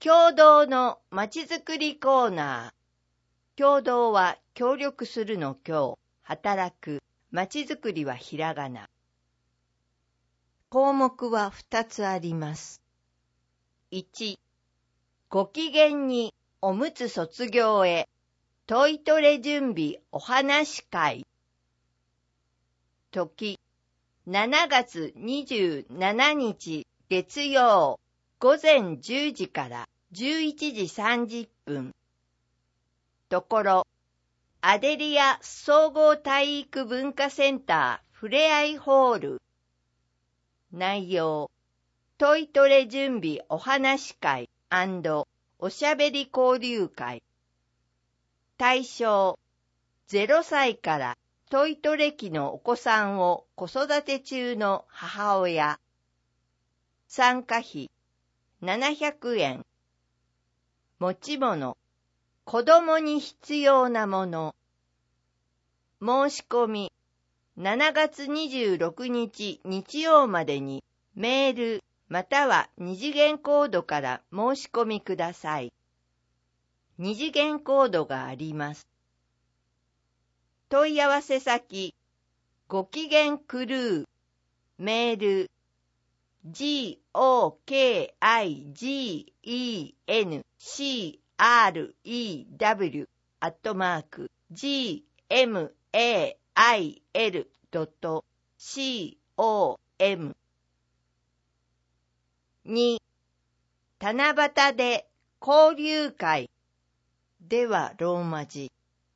共同のまちづくりコーナー。共同は協力するの協、働く、まちづくりはひらがな。項目は2つあります。1、ご機嫌におむつ卒業へ、トイトレ準備お話会。時、7月27日月曜、午前10時から11時30分。ところ、アデリア総合体育文化センターふれあいホール。内容、トイトレ準備お話会&おしゃべり交流会。対象、0歳からトイトレ期のお子さんを子育て中の母親。参加費、700円。持ち物、子供に必要なもの。申し込み、7月26日日曜までにメールまたは二次元コードから申し込みください。二次元コードがあります。問い合わせ先、ごきげんクルー、メール、gokigen@gmail.com。 2、七夕で交流会ではローマ字。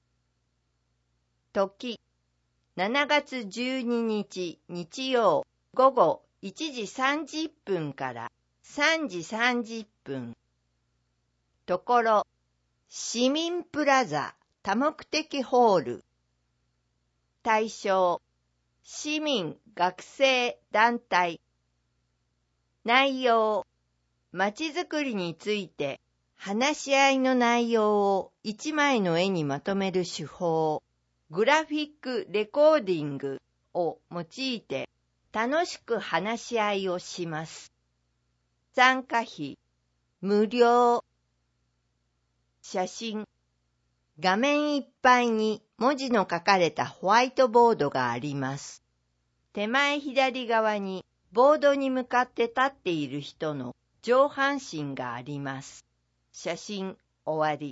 時、7月12日日曜午後1時30分から3時30分。ところ、市民プラザ多目的ホール。対象、市民学生団体。内容、まちづくりについて話し合いの内容を一枚の絵にまとめる手法、グラフィックレコーディングを用いて楽しく話し合いをします。参加費、無料。写真、画面いっぱいに文字の書かれたホワイトボードがあります。手前左側にボードに向かって立っている人の上半身があります。写真終わり。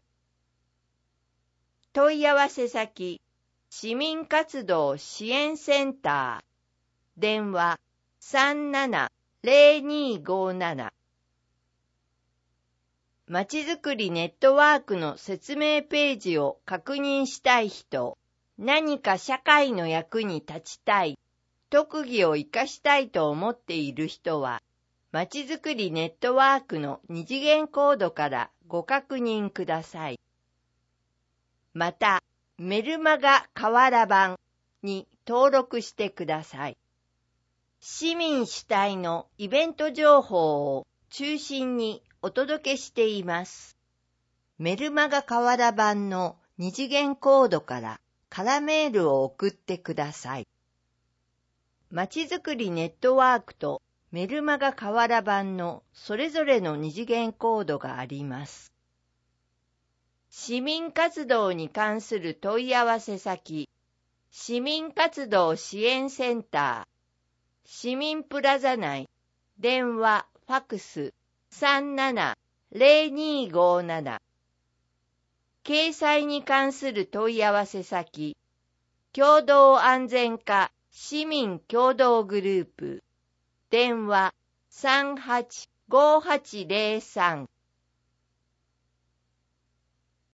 問い合わせ先、市民活動支援センター。電話370257。まちづくりネットワークの説明ページを確認したい人、何か社会の役に立ちたい、特技を活かしたいと思っている人は、まちづくりネットワークの二次元コードからご確認ください。また、メルマガ河原版に登録してください。市民主体のイベント情報を中心にお届けしています。メルマガ河原版の二次元コードから空メールを送ってください。まちづくりネットワークとメルマガ河原版のそれぞれの二次元コードがあります。市民活動に関する問い合わせ先、市民活動支援センター、市民プラザ内、電話、ファクス、370257。掲載に関する問い合わせ先、共同安全課市民共同グループ、電話385803。